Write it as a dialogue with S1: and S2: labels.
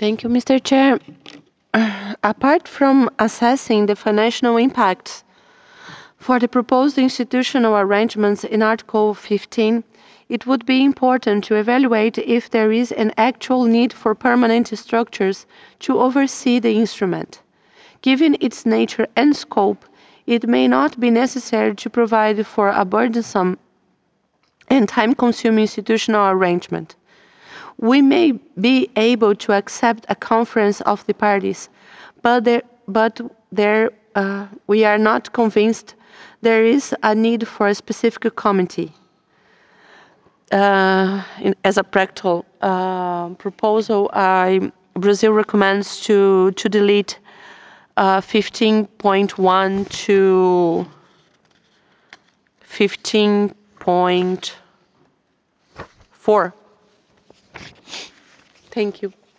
S1: Thank you, Mr. Chair. Apart from assessing the financial impacts for the proposed institutional arrangements in Article 15, it would be important to evaluate if there is an actual need for permanent structures to oversee the instrument. Given its nature and scope, it may not be necessary to provide for a burdensome and time-consuming institutional arrangement. We may be able to accept a conference of the parties, but we are not convinced there is a need for a specific committee. As a practical proposal, Brazil recommends to delete 15.1 to 15.4. Thank you.